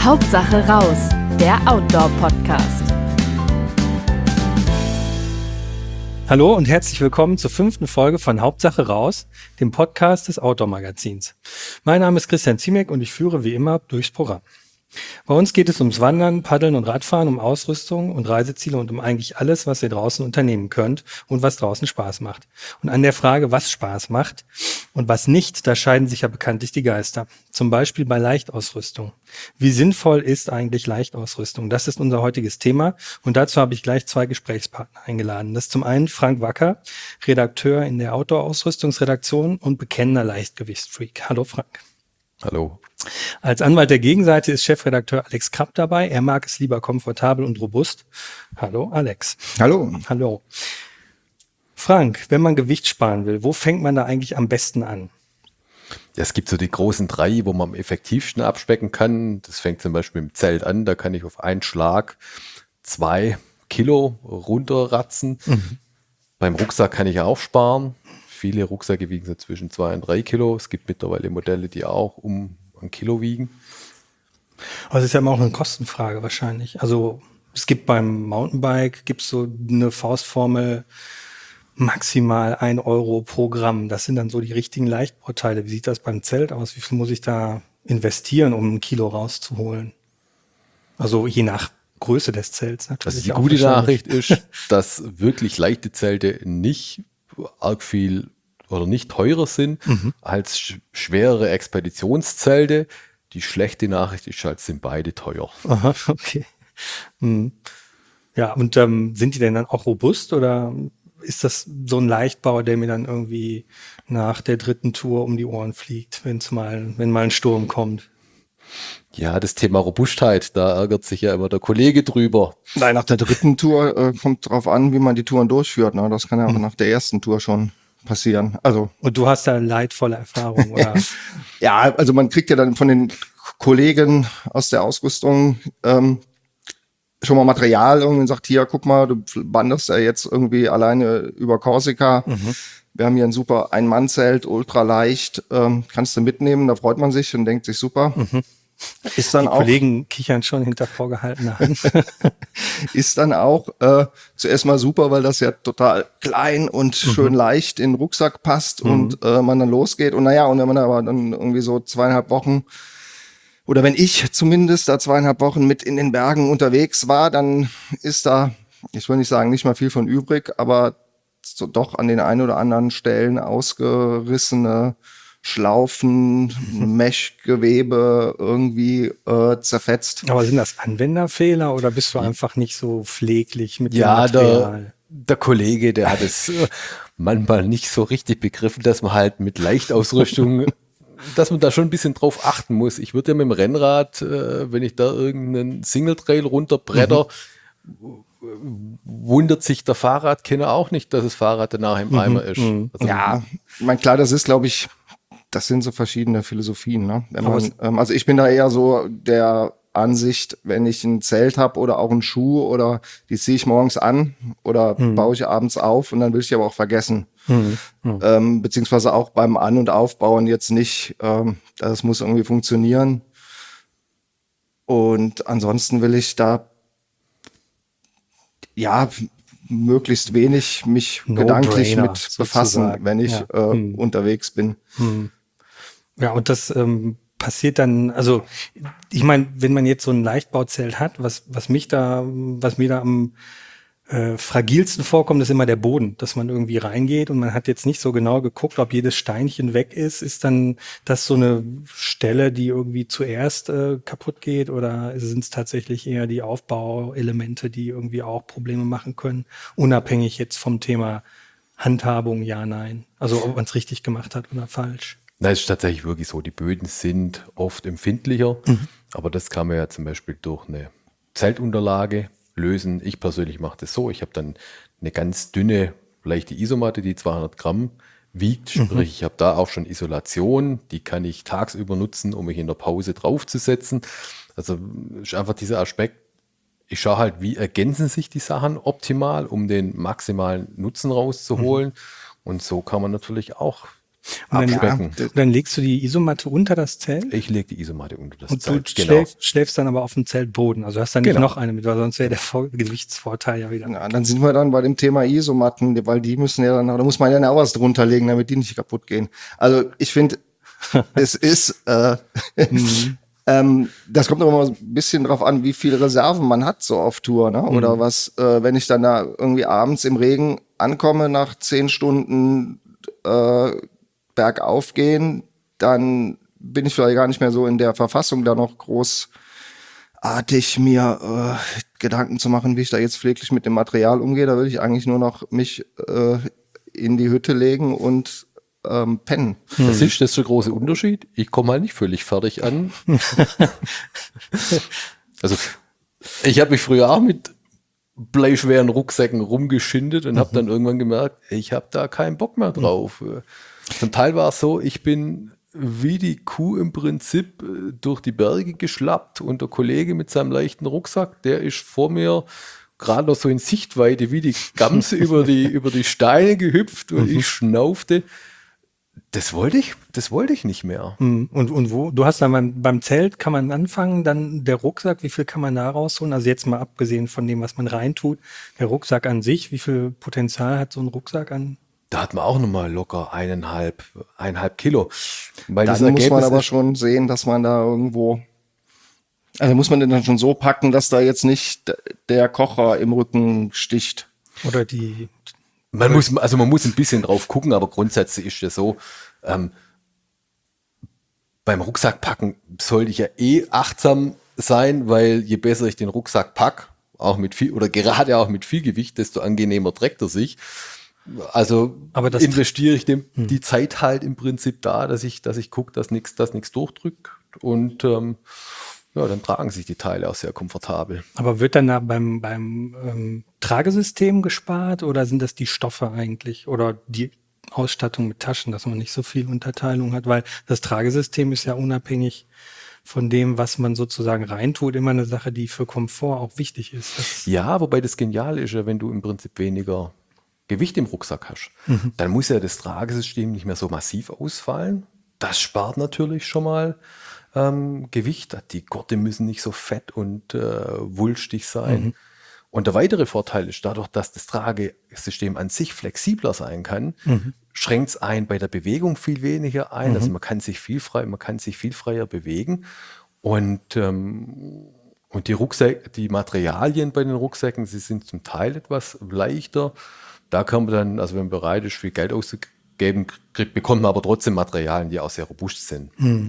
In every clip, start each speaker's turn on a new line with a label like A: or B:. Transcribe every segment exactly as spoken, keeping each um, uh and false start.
A: Hauptsache raus, der Outdoor-Podcast.
B: Hallo und herzlich willkommen zur fünften Folge von Hauptsache raus, dem Podcast des Outdoor-Magazins. Mein Name ist Christian Ziemek und ich führe wie immer durchs Programm. Bei uns geht es ums Wandern, Paddeln und Radfahren, um Ausrüstung und Reiseziele und um eigentlich alles, was ihr draußen unternehmen könnt und was draußen Spaß macht. Und an der Frage, was Spaß macht und was nicht, da scheiden sich ja bekanntlich die Geister. Zum Beispiel bei Leichtausrüstung. Wie sinnvoll ist eigentlich Leichtausrüstung? Das ist unser heutiges Thema und dazu habe ich gleich zwei Gesprächspartner eingeladen. Das ist zum einen Frank Wacker, Redakteur in der Outdoor-Ausrüstungsredaktion und bekennender Leichtgewichtsfreak. Hallo Frank.
C: Hallo.
B: Als Anwalt der Gegenseite ist Chefredakteur Alex Krapp dabei. Er mag es lieber komfortabel und robust. Hallo Alex.
C: Hallo.
B: Hallo. Frank, wenn man Gewicht sparen will, wo fängt man da eigentlich am besten an?
C: Ja, es gibt so die großen drei, wo man am effektivsten abspecken kann. Das fängt zum Beispiel im Zelt an. Da kann ich auf einen Schlag zwei Kilo runterratzen. Mhm. Beim Rucksack kann ich auch sparen. Viele Rucksäcke wiegen so zwischen zwei und drei Kilo. Es gibt mittlerweile Modelle, die auch um ein Kilo wiegen.
B: Aber es ist ja immer auch eine Kostenfrage wahrscheinlich. Also es gibt beim Mountainbike gibt's so eine Faustformel, maximal ein Euro pro Gramm. Das sind dann so die richtigen Leichtbauteile. Wie sieht das beim Zelt aus? Wie viel muss ich da investieren, um ein Kilo rauszuholen? Also je nach Größe des Zelts natürlich.
C: Also die gute Nachricht ist, dass wirklich leichte Zelte nicht arg viel oder nicht teurer sind mhm. als sch- schwerere Expeditionszelte. Die schlechte Nachricht ist halt, sind beide teuer.
B: Aha, okay. Hm. Ja, und ähm, sind die denn dann auch robust oder ist das so ein Leichtbau, der mir dann irgendwie nach der dritten Tour um die Ohren fliegt, wenn's mal, wenn mal ein Sturm kommt?
C: Ja, das Thema Robustheit, da ärgert sich ja immer der Kollege drüber.
D: Nein, nach der dritten Tour äh, kommt drauf an, wie man die Touren durchführt. Ne? Das kann ja auch hm. nach der ersten Tour schon passieren. Also
B: und du hast da leidvolle Erfahrung, oder?
D: Ja, also man kriegt ja dann von den Kollegen aus der Ausrüstung ähm, schon mal Material und sagt, hier, guck mal, du wanderst ja jetzt irgendwie alleine über Korsika. Mhm. Wir haben hier ein super Ein-Mann-Zelt, ultra leicht, ähm, kannst du mitnehmen, da freut man sich und denkt sich, super. Mhm. Ist dann
B: die
D: auch,
B: Kollegen kichern schon hinter vorgehaltener Hand.
D: Ist dann auch äh, zuerst mal super, weil das ja total klein und mhm. schön leicht in den Rucksack passt mhm. und äh, man dann losgeht. Und naja, und wenn man aber dann irgendwie so zweieinhalb Wochen oder wenn ich zumindest da zweieinhalb Wochen mit in den Bergen unterwegs war, dann ist da, ich will nicht sagen, nicht mal viel von übrig, aber so doch an den ein oder anderen Stellen ausgerissene Schlaufen, Meshgewebe irgendwie äh, zerfetzt.
B: Aber sind das Anwenderfehler oder bist du einfach nicht so pfleglich mit
C: ja,
B: dem Material?
C: Der, der Kollege, der hat es manchmal nicht so richtig begriffen, dass man halt mit Leichtausrüstung, dass man da schon ein bisschen drauf achten muss. Ich würde ja mit dem Rennrad, äh, wenn ich da irgendeinen Single-Trail runterbretter, mhm. wundert sich der Fahrradkenner auch nicht, dass das Fahrrad danach im Eimer mhm. ist.
D: Also, ja, ich meine, klar, das ist, glaube ich, das sind so verschiedene Philosophien. Ne? Wenn man, ähm, also ich bin da eher so der Ansicht, wenn ich ein Zelt habe oder auch einen Schuh oder die ziehe ich morgens an oder mhm. baue ich abends auf und dann will ich die aber auch vergessen. Mhm. Mhm. Ähm, beziehungsweise auch beim An- und Aufbauen jetzt nicht, ähm, das muss irgendwie funktionieren. Und ansonsten will ich da ja möglichst wenig mich
B: No
D: gedanklich
B: brainer,
D: mit befassen,
B: sozusagen.
D: wenn ich
B: ja.
D: äh,
B: hm.
D: unterwegs bin.
B: Hm. Ja, und das ähm, passiert dann, also ich meine, wenn man jetzt so ein Leichtbauzelt hat, was was mich da, was mir da am äh, fragilsten vorkommt, ist immer der Boden, dass man irgendwie reingeht und man hat jetzt nicht so genau geguckt, ob jedes Steinchen weg ist. Ist dann das so eine Stelle, die irgendwie zuerst äh, kaputt geht oder sind es tatsächlich eher die Aufbauelemente, die irgendwie auch Probleme machen können, unabhängig jetzt vom Thema Handhabung, ja, nein. Also ob man es richtig gemacht hat oder falsch.
C: Na, es ist tatsächlich wirklich so, die Böden sind oft empfindlicher, mhm. aber das kann man ja zum Beispiel durch eine Zeltunterlage lösen. Ich persönlich mache das so, ich habe dann eine ganz dünne, leichte Isomatte, die zweihundert Gramm wiegt, sprich mhm. ich habe da auch schon Isolation, die kann ich tagsüber nutzen, um mich in der Pause draufzusetzen. Also ist einfach dieser Aspekt, ich schaue halt, wie ergänzen sich die Sachen optimal, um den maximalen Nutzen rauszuholen. Mhm. Und so kann man natürlich auch
B: Und dann,
C: abspecken.
B: und dann legst du die Isomatte unter das Zelt?
C: Ich lege die Isomatte unter das
B: Und
C: Zelt.
B: du schläfst, schläfst dann aber auf dem Zeltboden. Also hast dann nicht
C: Genau.
B: noch eine mit, weil sonst wäre der Vor- Gewichtsvorteil ja wieder.
D: Ja, dann sind wir dann bei dem Thema Isomatten, weil die müssen ja dann, da muss man ja auch was drunter legen, damit die nicht kaputt gehen. Also ich finde, es ist, äh,
B: Mhm.
D: ähm, das kommt immer mal ein bisschen drauf an, wie viele Reserven man hat so auf Tour, ne? Oder was, äh, wenn ich dann da irgendwie abends im Regen ankomme nach zehn Stunden äh, bergauf gehen, dann bin ich vielleicht gar nicht mehr so in der Verfassung, da noch großartig mir äh, Gedanken zu machen, wie ich da jetzt pfleglich mit dem Material umgehe. Da würde ich eigentlich nur noch mich äh, in die Hütte legen und ähm, pennen.
C: Das ist das der große Unterschied. Ich komme halt nicht völlig fertig an. Also ich habe mich früher auch mit bleischweren Rucksäcken rumgeschindet und habe dann irgendwann gemerkt, ich habe da keinen Bock mehr drauf. Zum Teil war es so, ich bin wie die Kuh im Prinzip äh, durch die Berge geschlappt und der Kollege mit seinem leichten Rucksack, der ist vor mir gerade noch so in Sichtweite wie die Gams über die, über die Steine gehüpft und ich schnaufte. Das wollte ich, das wollte ich nicht mehr.
B: Mhm. Und, und wo? Du hast dann beim, beim Zelt kann man anfangen, dann der Rucksack, wie viel kann man da rausholen? Also jetzt mal abgesehen von dem, was man reintut, der Rucksack an sich, wie viel Potenzial hat so ein Rucksack an?
C: Da hat man auch nochmal locker eineinhalb, eineinhalb Kilo. Weil das
D: Dann muss man
C: Ergebnis
D: aber
C: ist-
D: schon sehen, dass man da irgendwo, also muss man den dann schon so packen, dass da jetzt nicht d- der Kocher im Rücken sticht.
B: Oder die,
C: Man muss, also man muss ein bisschen drauf gucken, aber grundsätzlich ist es so, ähm, beim Rucksackpacken sollte ich ja eh achtsam sein, weil je besser ich den Rucksack pack, auch mit viel, oder gerade auch mit viel Gewicht, desto angenehmer trägt er sich. Also
B: Aber das-
C: investiere ich dem, die Zeit halt im Prinzip da, dass ich, dass ich gucke, dass nichts, dass nichts durchdrückt und ähm, ja, dann tragen sich die Teile auch sehr komfortabel.
B: aber wird dann da beim, beim ähm, Tragesystem gespart oder sind das die Stoffe eigentlich oder die Ausstattung mit Taschen, dass man nicht so viel Unterteilung hat? Weil das Tragesystem ist ja unabhängig von dem, was man sozusagen reintut, immer eine Sache, die für Komfort auch wichtig ist. Das,
C: Ja, wobei das Geniale ist ja, wenn du im Prinzip weniger Gewicht im Rucksack hast, dann muss ja das Tragesystem nicht mehr so massiv ausfallen. Das spart natürlich schon mal ähm, Gewicht. Die Gurte müssen nicht so fett und äh, wulstig sein. Und der weitere Vorteil ist, dadurch, dass das Tragesystem an sich flexibler sein kann, schränkt es ein bei der Bewegung viel weniger ein. Also man kann sich viel frei, man kann sich viel freier bewegen. Und ähm, Und die Rucksäcke, die Materialien bei den Rucksäcken, sie sind zum Teil etwas leichter. Da kann man dann, also wenn man bereit ist, viel Geld auszugeben, kriegt, bekommt man aber trotzdem Materialien, die auch sehr robust sind.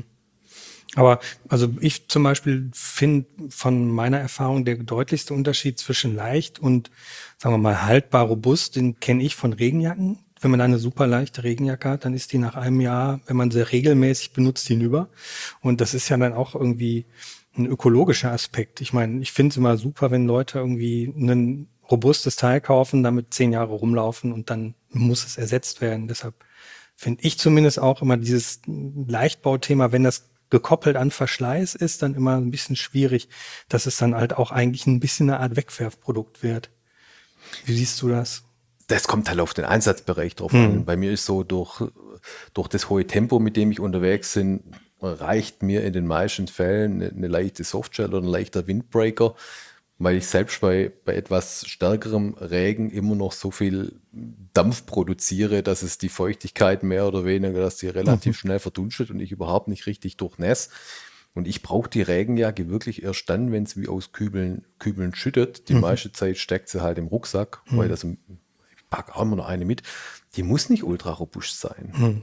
B: aber also ich zum Beispiel finde von meiner Erfahrung der deutlichste Unterschied zwischen leicht und, sagen wir mal, haltbar robust, den kenne ich von Regenjacken. Wenn man da eine super leichte Regenjacke hat, dann ist die nach einem Jahr, wenn man sie regelmäßig benutzt, hinüber. Und das ist ja dann auch irgendwie ein ökologischer Aspekt. Ich meine, ich finde es immer super, wenn Leute irgendwie ein robustes Teil kaufen, damit zehn Jahre rumlaufen und dann muss es ersetzt werden. Deshalb finde ich zumindest auch immer dieses Leichtbauthema, wenn das gekoppelt an Verschleiß ist, dann immer ein bisschen schwierig, dass es dann halt auch eigentlich ein bisschen eine Art Wegwerfprodukt wird. Wie siehst du das?
C: Das kommt halt auf den Einsatzbereich drauf an. Bei mir ist so, durch, durch das hohe Tempo, mit dem ich unterwegs bin, reicht mir in den meisten Fällen eine, eine leichte Softshell oder ein leichter Windbreaker, weil ich selbst bei, bei etwas stärkerem Regen immer noch so viel Dampf produziere, dass es die Feuchtigkeit mehr oder weniger, dass die relativ schnell verdunstet und ich überhaupt nicht richtig durchnäss. Und ich brauche die Regenjacke wirklich erst dann, wenn es wie aus Kübeln, Kübeln schüttet. Die meiste Zeit steckt sie halt im Rucksack, weil das, ich packe auch immer noch eine mit. Die muss nicht ultra robust sein.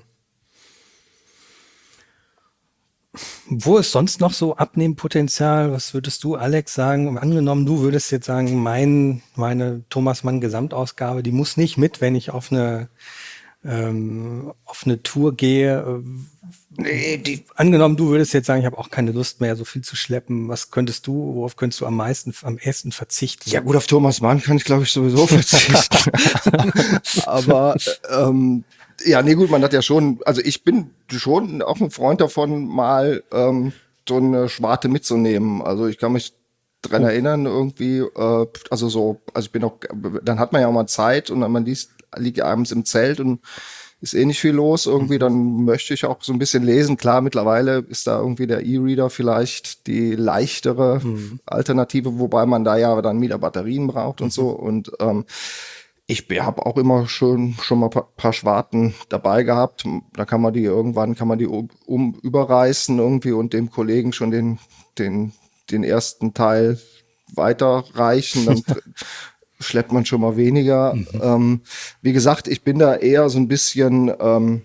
B: Wo ist sonst noch so Abnehmpotenzial? Was würdest du, Alex, sagen? Angenommen, du würdest jetzt sagen, mein, meine Thomas Mann Gesamtausgabe, die muss nicht mit, wenn ich auf eine, ähm, auf eine Tour gehe. Nee, die, angenommen, du würdest jetzt sagen, ich habe auch keine Lust mehr, so viel zu schleppen. Was könntest du, worauf könntest du am meisten, am ehesten verzichten?
D: Ja gut, auf Thomas Mann kann ich glaube ich sowieso verzichten. Aber ähm, ja, nee gut, man hat ja schon, also ich bin schon auch ein Freund davon, mal ähm, so eine Schwarte mitzunehmen. Also ich kann mich dran erinnern irgendwie, äh, also so, also ich bin auch, dann hat man ja auch mal Zeit und dann man liest, liegt abends im Zelt und ist eh nicht viel los irgendwie, dann möchte ich auch so ein bisschen lesen. Klar, mittlerweile ist da irgendwie der E-Reader vielleicht die leichtere mhm. Alternative, wobei man da ja dann wieder Batterien braucht und mhm. so. Und ähm, ich habe auch immer schon schon mal ein paar, paar Schwarten dabei gehabt. Da kann man die irgendwann, kann man die um, um überreißen irgendwie und dem Kollegen schon den, den, den ersten Teil weiterreichen. Dann schleppt man schon mal weniger. Mhm. Ähm, wie gesagt, ich bin da eher so ein bisschen, ähm,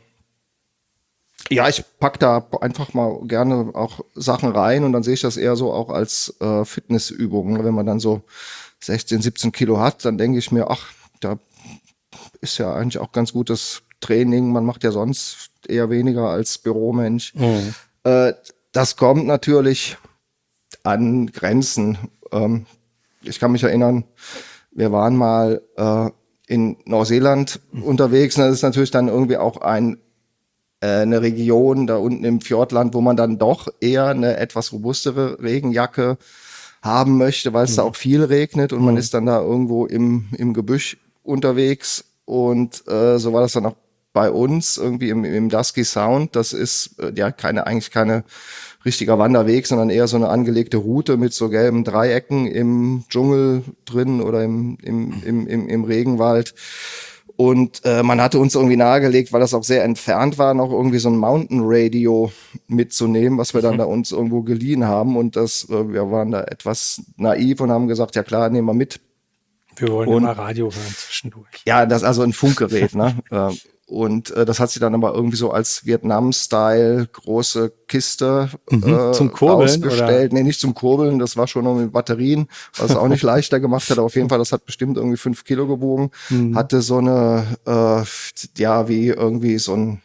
D: ja, ich pack da einfach mal gerne auch Sachen rein und dann sehe ich das eher so auch als äh, Fitnessübung. Wenn man dann so sechzehn, siebzehn Kilo hat, dann denke ich mir, ach, da ist ja eigentlich auch ganz gutes Training. Man macht ja sonst eher weniger als Büromensch. Mhm. Äh, das kommt natürlich an Grenzen. Ähm, ich kann mich erinnern, wir waren mal äh, in Neuseeland unterwegs. Und das ist natürlich dann irgendwie auch ein, äh, eine Region da unten im Fjordland, wo man dann doch eher eine etwas robustere Regenjacke haben möchte, weil es mhm. da auch viel regnet und mhm. man ist dann da irgendwo im, im Gebüsch unterwegs. Und äh, so war das dann auch bei uns irgendwie im, im Dusky Sound. Das ist äh, ja keine eigentlich keine richtiger Wanderweg, sondern eher so eine angelegte Route mit so gelben Dreiecken im Dschungel drin oder im, im, im, im, im Regenwald. Und äh, man hatte uns irgendwie nahegelegt, weil das auch sehr entfernt war, noch irgendwie so ein Mountain Radio mitzunehmen, was wir dann mhm. da uns irgendwo geliehen haben. Und das, äh, wir waren da etwas naiv und haben gesagt, ja klar, nehmen wir mit.
B: Wir wollen und, immer Radio hören zwischendurch.
D: Ja, das ist also ein Funkgerät, ne? Und äh, das hat sie dann aber irgendwie so als Vietnam-Style große Kiste
B: mhm, äh, zum Kurbeln
D: ausgestellt. Nee, nicht zum Kurbeln, das war schon noch mit Batterien, was es auch nicht leichter gemacht hat. Aber auf jeden Fall, das hat bestimmt irgendwie fünf Kilo gewogen. Mhm. Hatte so eine, äh, ja, wie irgendwie so ein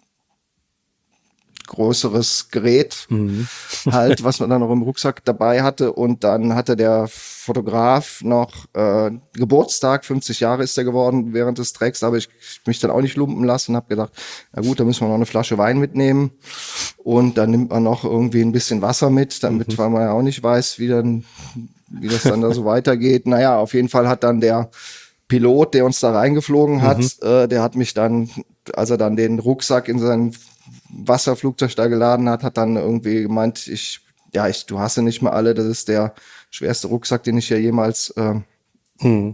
D: größeres Gerät mhm. halt, was man dann noch im Rucksack dabei hatte. Und dann hatte der Fotograf noch äh, Geburtstag, fünfzig Jahre ist er geworden während des Treks, aber ich mich dann auch nicht lumpen lassen und habe gedacht, na gut, da müssen wir noch eine Flasche Wein mitnehmen und dann nimmt man noch irgendwie ein bisschen Wasser mit, damit, mhm. weil man ja auch nicht weiß, wie dann, wie das dann da so weitergeht. Naja, auf jeden Fall hat dann der Pilot, der uns da reingeflogen hat, mhm. äh, der hat mich dann, als er dann den Rucksack in sein Wasserflugzeug da geladen hat, hat dann irgendwie gemeint, ich, ja, ich, du hast ja nicht mehr alle, das ist der schwerste Rucksack, den ich ja jemals äh, hm.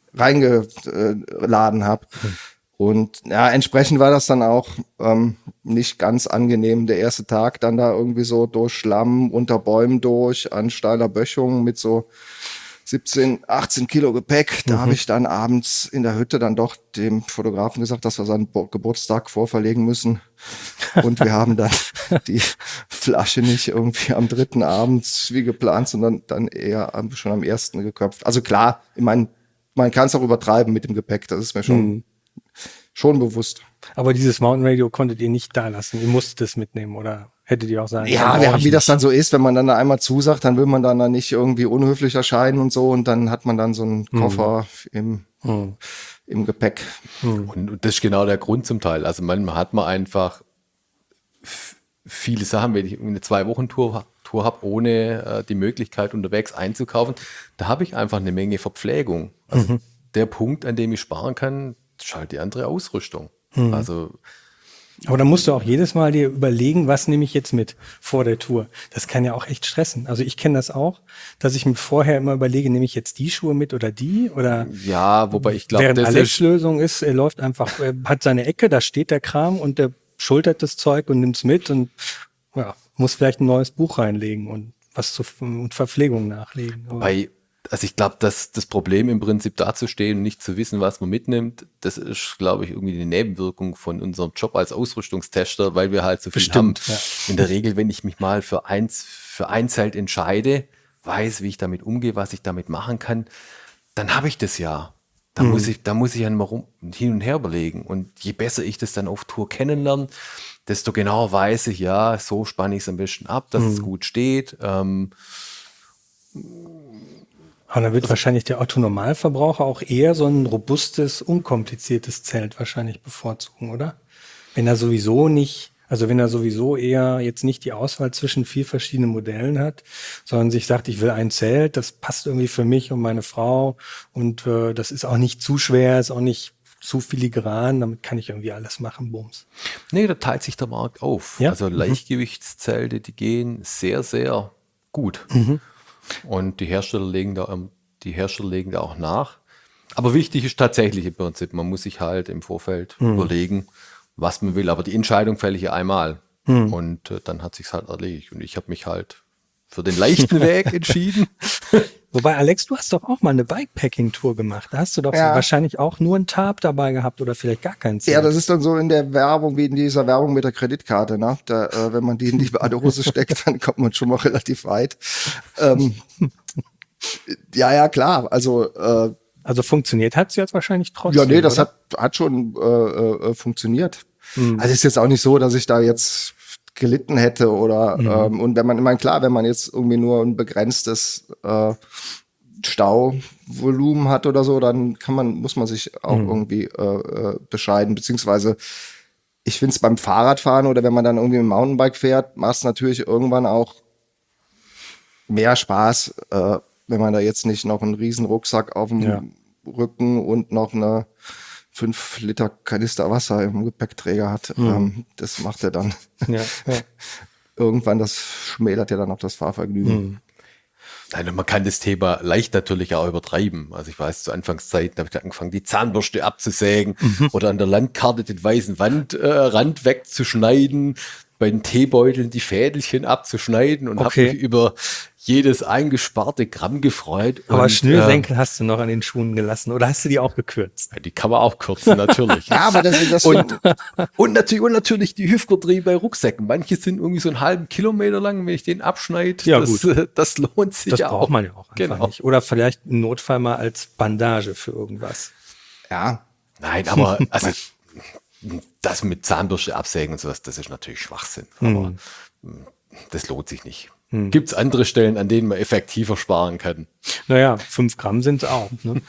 D: reingeladen habe. Hm. Und ja, entsprechend war das dann auch ähm, nicht ganz angenehm. Der erste Tag dann da irgendwie so durch Schlamm, unter Bäumen durch, an steiler Böschung mit so siebzehn, achtzehn Kilo Gepäck. Da mhm. habe ich dann abends in der Hütte dann doch dem Fotografen gesagt, dass wir seinen Bo- Geburtstag vorverlegen müssen. Und wir haben dann die Flasche nicht irgendwie am dritten Abend wie geplant, sondern dann eher am, schon am ersten geköpft. Also klar, ich meine, man kann es auch übertreiben mit dem Gepäck. Das ist mir schon, mhm. schon bewusst.
B: Aber dieses Mountain Radio konntet ihr nicht da lassen. Ihr musstet es mitnehmen, oder? Hättet ihr auch sagen
D: ja, wir haben, wie das dann so ist, wenn man dann da einmal zusagt, dann will man dann da nicht irgendwie unhöflich erscheinen und so und dann hat man dann so einen Koffer mhm. im, mhm. im Gepäck.
C: Mhm. Und das ist genau der Grund zum Teil. Also manchmal hat man einfach f- viele Sachen, wenn ich eine Zwei-Wochen-Tour Tour habe, ohne äh, die Möglichkeit unterwegs einzukaufen, da habe ich einfach eine Menge Verpflegung. Also mhm. der Punkt, an dem ich sparen kann, ist halt die andere Ausrüstung. Mhm. Also
B: aber dann musst du auch jedes Mal dir überlegen, was nehme ich jetzt mit vor der Tour. Das kann ja auch echt stressen. Also ich kenne das auch, dass ich mir vorher immer überlege, nehme ich jetzt die Schuhe mit oder die? Oder
C: ja, wobei ich glaube,
B: während Alex Lösung ist, er läuft einfach, er hat seine Ecke, da steht der Kram und der schultert das Zeug und nimmt's mit und ja, muss vielleicht ein neues Buch reinlegen und was zur Verpflegung nachlegen.
C: Wobei, also ich glaube, dass das Problem im Prinzip dazustehen und nicht zu wissen, was man mitnimmt, das ist, glaube ich, irgendwie die Nebenwirkung von unserem Job als Ausrüstungstester, weil wir halt so viel
B: Bestimmt,
C: haben.
B: Ja.
C: In der Regel, wenn ich mich mal für eins, für ein Zelt entscheide, weiß, wie ich damit umgehe, was ich damit machen kann, dann habe ich das ja. Da mhm. muss ich, da muss ich ja mal rum, hin und her überlegen. Und je besser ich das dann auf Tour kennenlerne, desto genauer weiß ich, ja, so spanne ich es am besten ab, dass mhm. es gut steht. Ähm,
B: Aber dann wird also, wahrscheinlich der Otto-Normalverbraucher auch eher so ein robustes, unkompliziertes Zelt wahrscheinlich bevorzugen, oder? Wenn er sowieso nicht, also wenn er sowieso eher jetzt nicht die Auswahl zwischen vier verschiedenen Modellen hat, sondern sich sagt, ich will ein Zelt, das passt irgendwie für mich und meine Frau und äh, das ist auch nicht zu schwer, ist auch nicht zu filigran, damit kann ich irgendwie alles machen, Bums.
C: Nee, da teilt sich der Markt auf.
B: Ja?
C: Also Leichtgewichtszelte, die gehen sehr, sehr gut.
B: Mhm.
C: Und die Hersteller legen da, ähm, die Hersteller legen da auch nach. Aber wichtig ist tatsächlich im Prinzip, man muss sich halt im Vorfeld
B: Mhm.
C: überlegen, was man will. Aber die Entscheidung fälle ich ja einmal.
B: Mhm.
C: Und äh, dann hat sich's halt erledigt. Und ich habe mich halt für den leichten Weg entschieden.
B: Wobei, Alex, du hast doch auch mal eine Bikepacking-Tour gemacht. Da hast du doch
D: Ja.
B: wahrscheinlich auch nur ein Tarp dabei gehabt oder vielleicht gar keinen Zelt.
D: Ja, das ist dann so in der Werbung, wie in dieser Werbung mit der Kreditkarte, ne? Da, äh, wenn man die in die Badehose steckt, dann kommt man schon mal relativ weit. Ähm, ja, ja, klar. Also, äh,
B: Also funktioniert hat es jetzt wahrscheinlich trotzdem.
D: ja, nee, das
B: oder?
D: hat, hat schon äh, äh, funktioniert. Also ist jetzt auch nicht so, dass ich da jetzt gelitten hätte oder
B: Mhm.
D: ähm, und wenn man, ich meine, klar, wenn man jetzt irgendwie nur ein begrenztes äh, Stauvolumen hat oder so, dann kann man, muss man sich auch
B: Mhm.
D: irgendwie äh, äh, bescheiden, beziehungsweise ich finde es beim Fahrradfahren oder wenn man dann irgendwie mit dem Mountainbike fährt, macht es natürlich irgendwann auch mehr Spaß, äh, wenn man da jetzt nicht noch einen riesen Rucksack auf dem
B: Ja.
D: Rücken und noch eine fünf Liter Kanister Wasser im Gepäckträger hat.
B: Mhm.
D: Ähm, das macht er dann
B: Ja, ja.
D: irgendwann, das schmälert ja dann auch das Fahrvergnügen.
B: Mhm.
C: Nein, und man kann das Thema leicht natürlich auch übertreiben. Also ich weiß, zu Anfangszeiten habe ich angefangen, die Zahnbürste abzusägen oder an der Landkarte den weißen Wand, äh, Rand wegzuschneiden, bei den Teebeuteln die Fädelchen abzuschneiden und
B: Okay.
C: habe mich über jedes eingesparte Gramm gefreut.
B: Aber
C: und,
B: Schnürsenkel hast du noch an den Schuhen gelassen oder hast du die auch gekürzt?
C: Äh, die kann man auch kürzen, natürlich.
D: Ja, aber das, das
C: Und, und, natürlich, und natürlich die Hüftgurtdreh bei Rucksäcken. Manche sind irgendwie so einen halben Kilometer lang, wenn ich den abschneide.
B: Ja,
C: das,
B: gut.
C: äh, das lohnt sich
B: Das
C: ja
B: braucht
C: auch.
B: man ja auch einfach
C: Genau.
B: nicht. Oder vielleicht im Notfall mal als Bandage für irgendwas.
D: ja,
C: Nein, aber also das mit Zahnbürste absägen und sowas, das ist natürlich Schwachsinn.
B: Hm.
C: Aber mh, das lohnt sich nicht. Gibt es andere Stellen, an denen man effektiver sparen kann?
B: Naja, fünf Gramm sind es auch. Ne?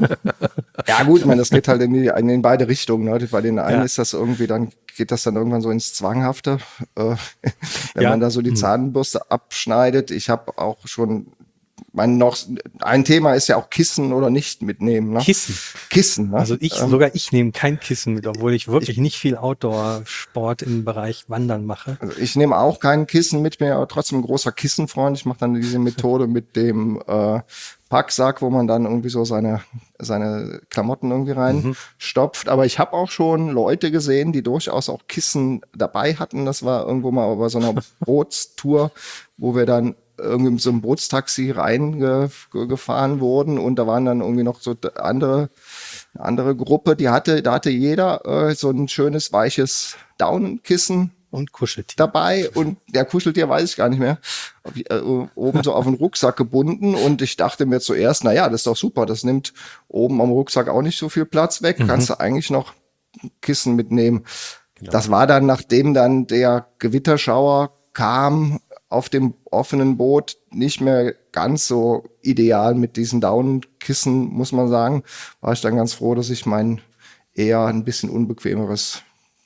D: ja gut, ich meine, das geht halt in, die, in beide Richtungen. Ne? Bei den einen
B: Ja.
D: ist das irgendwie, dann geht das dann irgendwann so ins Zwanghafte, äh, wenn
B: Ja.
D: man da so die Zahnbürste abschneidet. Ich habe auch schon, mein noch ein Thema ist ja auch Kissen oder nicht mitnehmen. Ne?
B: Kissen.
D: Kissen. Ne?
B: Also ich,
D: Ähm,
B: sogar ich nehme kein Kissen mit, obwohl ich wirklich nicht viel Outdoor-Sport im Bereich Wandern mache.
D: Also ich nehme auch kein Kissen mit, mir aber trotzdem ein großer Kissenfreund. Ich mache dann diese Methode mit dem äh, Packsack, wo man dann irgendwie so seine, seine Klamotten irgendwie reinstopft. Aber ich habe auch schon Leute gesehen, die durchaus auch Kissen dabei hatten. Das war irgendwo mal bei so einer Bootstour, wo wir dann irgendwie mit so einem Bootstaxi reingefahren wurden und da waren dann irgendwie noch so andere eine andere Gruppe, die hatte, da hatte jeder äh, so ein schönes weiches Daunenkissen
B: Und Kuscheltier.
D: dabei und der Kuscheltier weiß ich gar nicht mehr, ob ich, äh, oben so auf den Rucksack gebunden und ich dachte mir zuerst, na ja, das ist doch super, das nimmt oben am Rucksack auch nicht so viel Platz weg, kannst du eigentlich noch Kissen mitnehmen. Das war dann, nachdem dann der Gewitterschauer kam, auf dem offenen Boot nicht mehr ganz so ideal mit diesen Daunenkissen, muss man sagen. War ich dann ganz froh, dass ich mein eher ein bisschen unbequemeres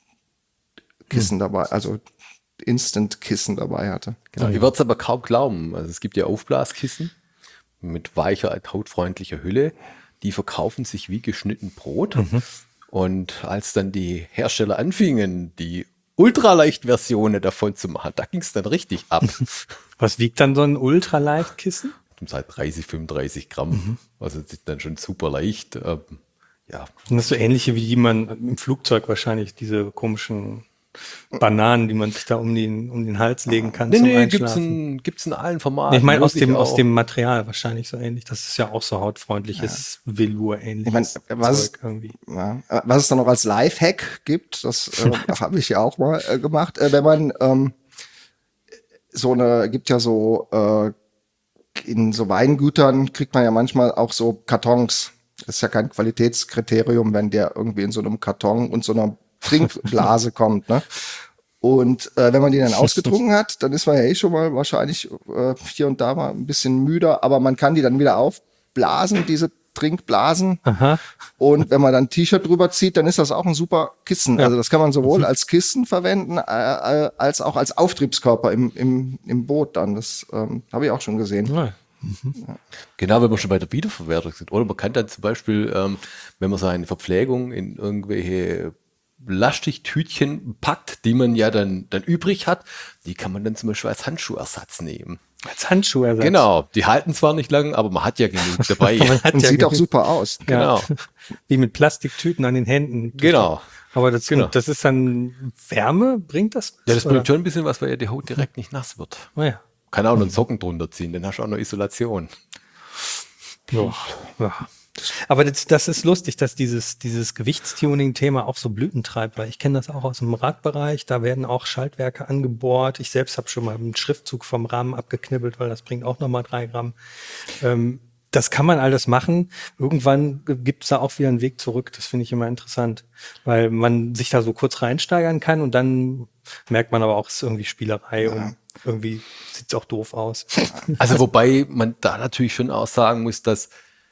D: Kissen dabei, also Instant-Kissen dabei hatte.
C: Genau. Ihr werdet es aber kaum glauben. Also es gibt ja Aufblaskissen mit weicher, hautfreundlicher Hülle. Die verkaufen sich wie geschnitten Brot. Und als dann die Hersteller anfingen, die Ultraleicht-Versionen davon zu machen, da ging es dann richtig ab.
B: Was wiegt dann so ein Ultraleichtkissen?
C: Um seit dreißig, fünfunddreißig Gramm. Also das ist dann schon super leicht. Ähm, ja,
B: Und das ist so ähnliche, wie die man im Flugzeug wahrscheinlich, diese komischen Bananen, die man sich da um den, um den Hals legen kann
C: nee,
B: zum
C: nee, gibt's
B: Einschlafen.
C: in, gibt's in allen Formaten.
B: Nee, ich meine aus
C: Wirklich
B: dem, aus
C: auch.
B: dem Material wahrscheinlich so ähnlich. Das ist ja auch so hautfreundliches Velour-ähnliches
D: Ich mein, was-
B: Zeug irgendwie.
D: Ja, äh, was es dann noch als Lifehack gibt, das äh, habe ich ja auch mal äh, gemacht, äh, wenn man ähm, so eine, gibt ja so äh, in so Weingütern kriegt man ja manchmal auch so Kartons. Das ist ja kein Qualitätskriterium, wenn der irgendwie in so einem Karton und so einer Trinkblase kommt, ne? Und äh, wenn man die dann ausgetrunken hat, dann ist man ja eh schon mal wahrscheinlich äh, hier und da mal ein bisschen müder, aber man kann die dann wieder aufblasen, diese Trinkblasen.
B: Aha.
D: Und wenn man dann ein T-Shirt drüber zieht, dann ist das auch ein super Kissen. Also das kann man sowohl als Kissen verwenden, äh, äh, als auch als Auftriebskörper im, im, im Boot dann. Das ähm, habe ich auch schon gesehen.
B: Ja,
C: Genau, wenn wir schon bei der Wiederverwertung sind. Oder man kann dann zum Beispiel, ähm, wenn man seine Verpflegung in irgendwelche Plastiktütchen packt, die man ja dann, dann übrig hat, die kann man dann zum Beispiel als Handschuhersatz nehmen.
B: Als Handschuhersatz.
C: Genau, die halten zwar nicht lang, aber man hat ja genug dabei.
B: Man hat
D: Und
B: ja
D: sieht auch
B: genug-
D: super aus.
C: Genau,
B: Wie mit Plastiktüten an den Händen.
C: genau.
B: Aber das,
C: Genau.
B: das ist dann Wärme, bringt das?
C: Ja, das
B: Oder?
C: bringt schon ein bisschen was, weil ja die Haut direkt nicht nass wird.
B: Naja.
C: Kann auch noch einen Socken drunter ziehen, dann hast du auch noch Isolation.
B: Ja. Ja. Aber das, das ist lustig, dass dieses, dieses Gewichtstuning-Thema auch so Blüten treibt, weil ich kenne das auch aus dem Radbereich, da werden auch Schaltwerke angebohrt. Ich selbst habe schon mal einen Schriftzug vom Rahmen abgeknibbelt, weil das bringt auch nochmal drei Gramm. Ähm, das kann man alles machen. Irgendwann gibt es da auch wieder einen Weg zurück. Das finde ich immer interessant, weil man sich da so kurz reinsteigern kann und dann merkt man aber auch, es ist irgendwie Spielerei und irgendwie sieht es auch doof aus.
C: Also wobei man da natürlich schon auch sagen muss, dass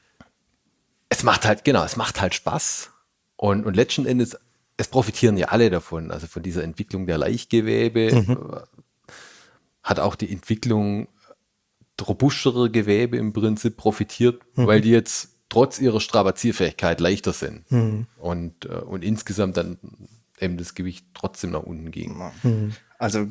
C: es macht halt, genau, es macht halt Spaß und, und letzten Endes, es profitieren ja alle davon, also von dieser Entwicklung der Leichtgewebe, mhm. hat auch die Entwicklung robusterer Gewebe im Prinzip profitiert, mhm. weil die jetzt trotz ihrer Strapazierfähigkeit leichter sind mhm. und, und insgesamt dann eben das Gewicht trotzdem nach unten ging.
D: Mhm. Also,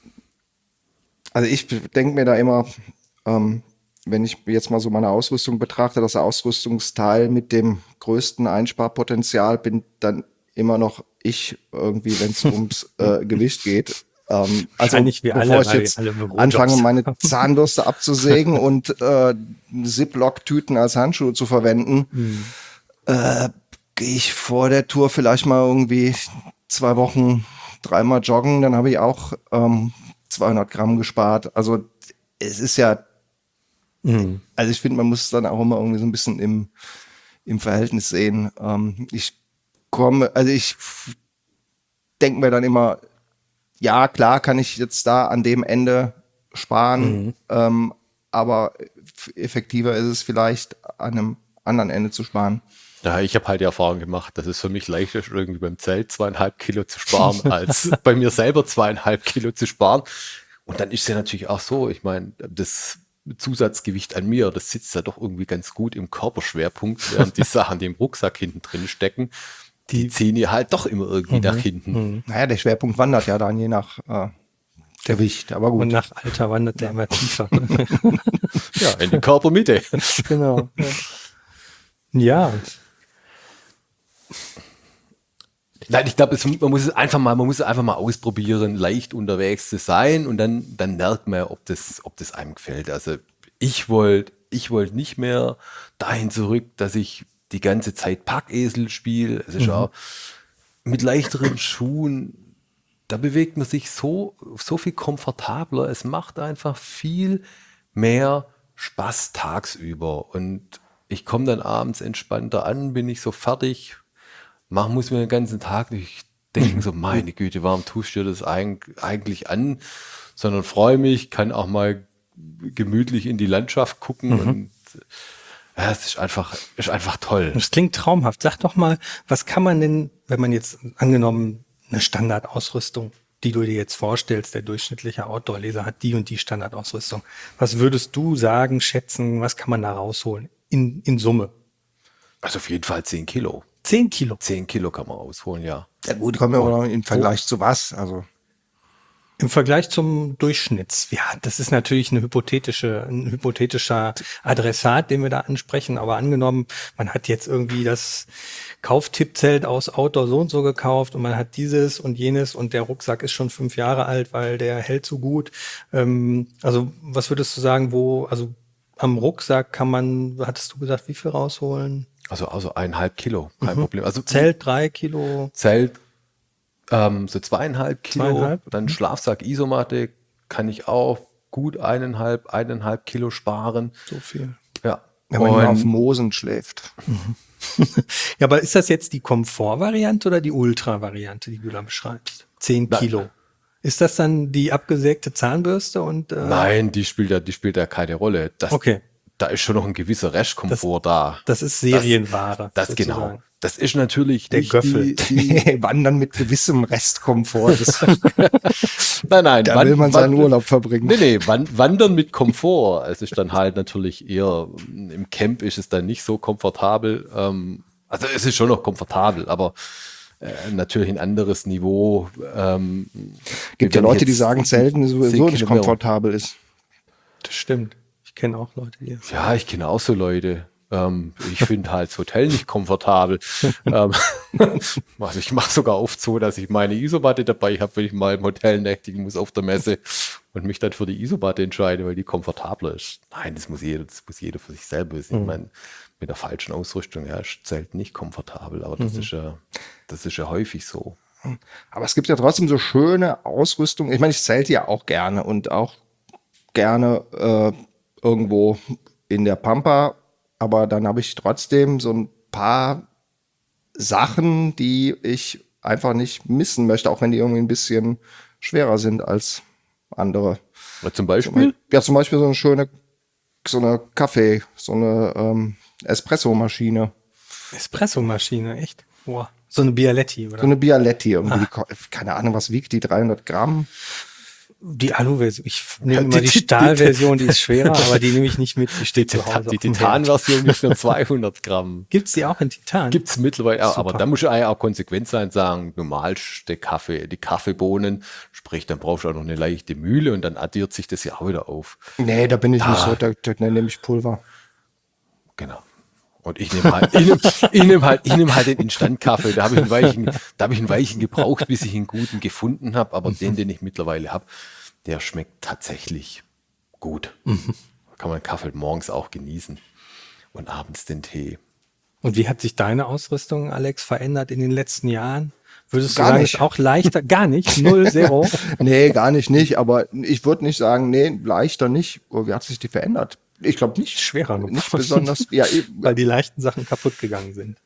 D: also ich denke mir da immer, ähm, wenn ich jetzt mal so meine Ausrüstung betrachte, das Ausrüstungsteil mit dem größten Einsparpotenzial bin dann immer noch ich irgendwie, wenn es ums äh, Gewicht geht. Ähm, also
B: Wahrscheinlich wir
D: bevor
B: alle,
D: ich
B: weil
D: jetzt
B: wir alle Bürojobs
D: anfange, meine Zahnbürste abzusägen und äh, Ziploc-Tüten als Handschuhe zu verwenden, mhm. äh, gehe ich vor der Tour vielleicht mal irgendwie zwei Wochen dreimal joggen, dann habe ich auch ähm, zweihundert Gramm gespart. Also es ist ja Mhm. Also ich finde, man muss es dann auch immer irgendwie so ein bisschen im, im Verhältnis sehen. Ähm, ich komme, also ich denke mir dann immer, ja, klar kann ich jetzt da an dem Ende sparen, mhm. ähm, aber effektiver ist es vielleicht an einem anderen Ende zu sparen.
C: Ja, ich habe halt die Erfahrung gemacht, dass es für mich leichter ist, irgendwie beim Zelt zweieinhalb Kilo zu sparen, als bei mir selber zweieinhalb Kilo zu sparen. Und dann ist es ja natürlich auch so, ich meine, das Zusatzgewicht an mir, das sitzt ja doch irgendwie ganz gut im Körperschwerpunkt, während die Sachen, die im Rucksack hinten drin stecken, die, die ziehen ja halt doch immer irgendwie mhm. nach hinten.
D: Mhm. Naja, der Schwerpunkt wandert ja dann je nach äh, Gewicht, aber gut.
B: Und nach Alter wandert der immer tiefer.
C: Ja, in die Körpermitte.
B: Genau. Ja.
C: Nein, ich glaube, man muss es einfach mal, man muss es einfach mal ausprobieren, leicht unterwegs zu sein und dann, dann merkt man, ob das, ob das einem gefällt. Also ich wollte, ich wollte nicht mehr dahin zurück, dass ich die ganze Zeit Packesel spiele. Es ist mhm. auch mit leichteren Schuhen, da bewegt man sich so, so viel komfortabler. Es macht einfach viel mehr Spaß tagsüber und ich komme dann abends entspannter an, bin ich so fertig. Machen muss mir den ganzen Tag nicht denken, so meine Güte, warum tust du das eigentlich an? Sondern freue mich, kann auch mal gemütlich in die Landschaft gucken mhm. und ja, es ist einfach, ist einfach toll.
B: Das klingt traumhaft. Sag doch mal, was kann man denn, wenn man jetzt angenommen eine Standardausrüstung, die du dir jetzt vorstellst, der durchschnittliche Outdoor-Leser hat die und die Standardausrüstung. Was würdest du sagen, schätzen, was kann man da rausholen in, in Summe?
C: Also auf jeden Fall zehn Kilo.
B: Zehn Kilo?
C: Zehn Kilo kann man rausholen, ja.
D: Ja gut, kommen wir aber im Vergleich oh. zu was? Also
B: Im Vergleich zum Durchschnitts. Ja, das ist natürlich eine hypothetische, ein hypothetischer Adressat, den wir da ansprechen. Aber angenommen, man hat jetzt irgendwie das Kauftippzelt aus Outdoor so und so gekauft und man hat dieses und jenes und der Rucksack ist schon fünf Jahre alt, weil der hält so gut. Ähm, also was würdest du sagen, wo, also am Rucksack kann man, hattest du gesagt, wie viel rausholen?
C: Also, also eineinhalb Kilo, kein
B: mhm.
C: Problem. Also
B: Zelt drei Kilo.
C: Zelt ähm, so zweieinhalb Kilo.
B: Zweieinhalb?
C: Dann Schlafsack, Isomatte kann ich auch gut eineinhalb, eineinhalb Kilo sparen.
B: So viel.
C: Ja.
D: Wenn man nur auf Moosen schläft.
B: Mhm. Ja, aber ist das jetzt die Komfort-Variante oder die Ultra-Variante, die du da beschreibst? Zehn Kilo. Nein. Ist das dann die abgesägte Zahnbürste? Und äh
C: Nein, die spielt ja, die spielt ja keine Rolle. Das,
B: okay.
C: Da ist schon noch ein gewisser Restkomfort das, da.
B: Das ist Serienware.
C: Das, das genau. das ist natürlich
B: Der
C: nicht
B: Göffel.
C: die, die
D: Wandern mit gewissem Restkomfort. Das,
C: Nein, nein.
D: da
C: wan-
D: will man seinen
C: wan-
D: Urlaub verbringen.
C: Nee, nee, wan- Wandern mit Komfort. Es ist dann halt natürlich eher, im Camp ist es dann nicht so komfortabel. Ähm, also es ist schon noch komfortabel, aber äh, natürlich ein anderes Niveau. Ähm,
D: Gibt
C: wie
D: ja
C: wenn ich
D: Leute, die
C: jetzt
D: sagen, Zelten sowieso
C: zehn
D: nicht
C: Kilometer-
D: komfortabel ist.
B: Das stimmt. Ich kenne auch Leute, die das
C: Ja, ich kenne auch so Leute. Ähm, ich finde halt das Hotel nicht komfortabel. ähm, also ich mache sogar oft so, dass ich meine Isomatte dabei habe, wenn ich mal im Hotel nächtigen muss auf der Messe und mich dann für die Isomatte entscheide, weil die komfortabler ist. Nein, das muss jeder, das muss jeder für sich selber wissen. Ich meine, mit der falschen Ausrüstung, ja, ist Zelt nicht komfortabel, aber das ist ja, das ist ja häufig so.
D: Aber es gibt ja trotzdem so schöne Ausrüstung. Ich meine, ich zelte ja auch gerne und auch gerne äh, irgendwo in der Pampa. Aber dann habe ich trotzdem so ein paar Sachen, die ich einfach nicht missen möchte, auch wenn die irgendwie ein bisschen schwerer sind als andere.
C: Oder zum Beispiel?
D: Ja, zum Beispiel so eine schöne, so eine Kaffee, so eine ähm, Espresso-Maschine.
B: Espressomaschine, echt? Boah. So eine Bialetti, oder?
D: So eine Bialetti irgendwie, die, ko- keine Ahnung, was wiegt die, dreihundert Gramm?
B: Die Alu-Version. Ich nehme
C: Die-
B: immer die
C: die- die-
B: Stahlversion, die ist schwerer, aber die nehme ich nicht mit. Die steht
C: Die,
B: zu Hause.
C: die
B: auf dem Herd.
C: Titan-Version ist nur zweihundert Gramm.
B: Gibt's die auch in Titan?
C: Gibt es mittlerweile, auch, aber
B: Super.
C: da muss ich eigentlich auch konsequent sein, sagen, normal der Kaffee, die Kaffeebohnen, sprich, dann brauchst du auch noch eine leichte Mühle und dann addiert sich das ja auch wieder auf.
D: Nee, da bin ich nicht
C: Ah.
D: so, da, da nehme ich Pulver.
C: Genau. Und ich nehme halt, ich nehm, ich nehm halt, ich nehm halt den Instant-Kaffee. Da habe ich einen weichen, da habe ich einen weichen gebraucht, bis ich einen guten gefunden habe. Aber den, den ich mittlerweile habe, der schmeckt tatsächlich gut. Da kann man Kaffee morgens auch genießen und abends den Tee.
B: Und wie hat sich deine Ausrüstung, Alex, verändert in den letzten Jahren? Würdest du
D: Gar
B: sagen,
D: nicht.
B: ist auch leichter? Gar nicht? Null, zero?
D: Nee, gar nicht, nicht. Aber ich würde nicht sagen, nee, leichter nicht. Oh, wie hat sich die verändert? Ich glaube nicht.
B: Schwerer geworden.
D: Nicht besonders. Ja, ich-
B: Weil die leichten Sachen kaputt gegangen sind.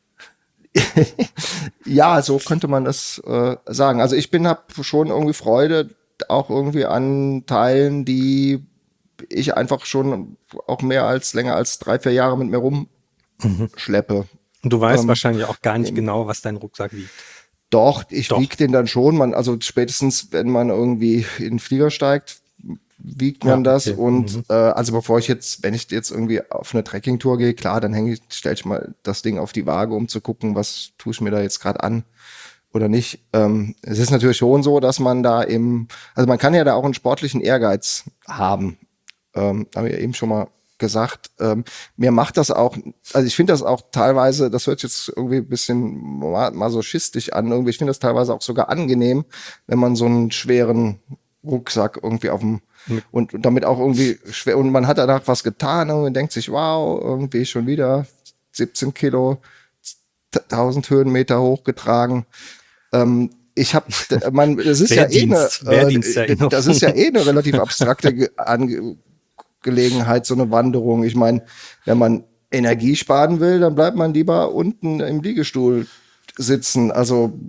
D: ja, so könnte man das äh, sagen. Also ich bin habe schon irgendwie Freude auch irgendwie an Teilen, die ich einfach schon auch mehr als länger als drei, vier Jahre mit mir rumschleppe.
B: Und du weißt
D: Ähm,
B: wahrscheinlich auch gar nicht genau, was dein Rucksack wiegt.
D: Doch, ich
B: Doch.
D: wiege den dann schon. Man, also spätestens, wenn man irgendwie in den Flieger steigt, wiegt man
B: Ja,
D: das.
B: okay.
D: Und äh, also bevor ich jetzt, wenn ich jetzt irgendwie auf eine Trekkingtour gehe, klar, dann hänge ich, stelle ich mal das Ding auf die Waage, um zu gucken, was tue ich mir da jetzt gerade an oder nicht. Ähm, es ist natürlich schon so, dass man da im, also man kann ja da auch einen sportlichen Ehrgeiz haben. Ähm, haben wir eben schon mal gesagt. Ähm, mir macht das auch, also ich finde das auch teilweise, das hört jetzt irgendwie ein bisschen ma- masochistisch an, irgendwie, ich finde das teilweise auch sogar angenehm, wenn man so einen schweren Rucksack irgendwie auf dem und, und damit auch irgendwie schwer, und man hat danach was getan und denkt sich, wow, irgendwie schon wieder siebzehn Kilo, tausend Höhenmeter hochgetragen. Ähm, ich habe, man, das ist ja eh eine,
B: Wehrdienst, Wehrdiensterinnerung.
D: das ist ja eh eine relativ abstrakte Ge- Angelegenheit, so eine Wanderung. Ich meine, wenn man Energie sparen will, dann bleibt man lieber unten im Liegestuhl sitzen. Also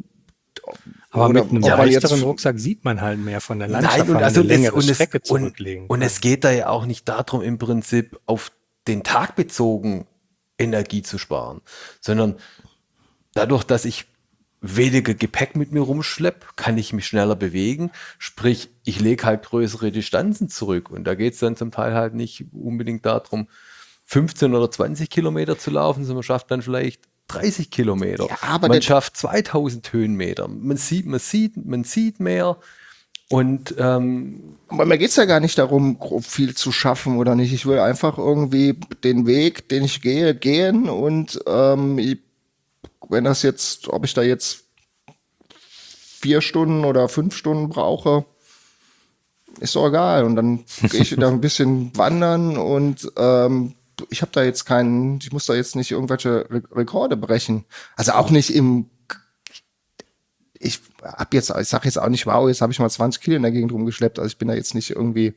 B: Aber
D: oder
B: mit einem
D: ob man jetzt-
B: leichteren Rucksack sieht man halt mehr von der Landschaft,
C: Nein, und
B: weil man
C: also
B: eine
C: es,
B: längere
C: und,
B: Strecke
C: es, und,
B: zurücklegen
C: und
B: kann.
C: es geht da ja auch nicht darum, im Prinzip auf den Tag bezogen Energie zu sparen, sondern dadurch, dass ich weniger Gepäck mit mir rumschleppe, kann ich mich schneller bewegen. Sprich, ich lege halt größere Distanzen zurück. Und da geht es dann zum Teil halt nicht unbedingt darum, fünfzehn oder zwanzig Kilometer zu laufen, sondern man schafft dann vielleicht dreißig Kilometer.
D: Ja, aber
C: man
D: der-
C: schafft zweitausend Höhenmeter. Man sieht, man sieht, man sieht mehr. Und ähm,
D: Aber mir geht's ja gar nicht darum, grob viel zu schaffen oder nicht. Ich will einfach irgendwie den Weg, den ich gehe, gehen. Und ähm, ich, wenn das jetzt, ob ich da jetzt vier Stunden oder fünf Stunden brauche, ist doch egal. Und dann gehe ich da ein bisschen wandern und ähm, ich habe da jetzt keinen, ich muss da jetzt nicht irgendwelche Re Rekorde brechen. Also auch nicht im ich hab jetzt, ich sag jetzt auch nicht, wow, jetzt habe ich mal zwanzig Kilo in der Gegend rumgeschleppt. Also ich bin da jetzt nicht irgendwie,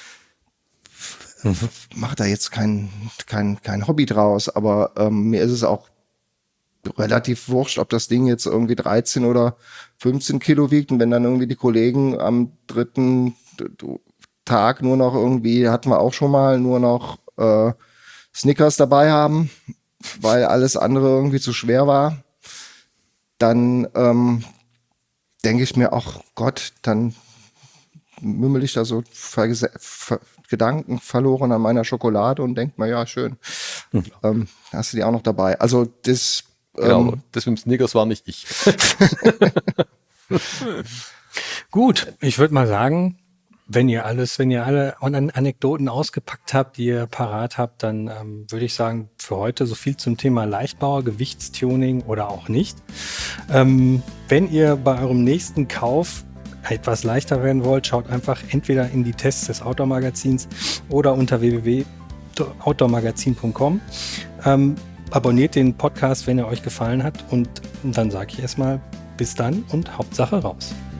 D: mhm. mache da jetzt kein, kein, kein Hobby draus. Aber ähm, mir ist es auch relativ wurscht, ob das Ding jetzt irgendwie dreizehn oder fünfzehn Kilo wiegt. Und wenn dann irgendwie die Kollegen am dritten Tag nur noch irgendwie, hatten wir auch schon mal, nur noch äh, Snickers dabei haben, weil alles andere irgendwie zu schwer war. dann ähm, denke ich mir, ach Gott, dann mümmel ich da so vergese- ver- Gedanken verloren an meiner Schokolade und denke mir, ja, schön,
B: Mhm.
D: ähm, hast du die auch noch dabei. Also das
C: Genau,
D: ähm,
C: das mit dem Snickers war nicht ich.
B: Gut, ich würde mal sagen, wenn ihr alles, wenn ihr alle An- Anekdoten ausgepackt habt, die ihr parat habt, dann ähm, würde ich sagen, für heute so viel zum Thema Leichtbauer, Gewichtstuning oder auch nicht. Ähm, wenn ihr bei eurem nächsten Kauf etwas leichter werden wollt, schaut einfach entweder in die Tests des Outdoor-Magazins oder unter w w w punkt outdoormagazin punkt com. Ähm, abonniert den Podcast, wenn er euch gefallen hat, und dann sage ich erstmal bis dann und Hauptsache raus.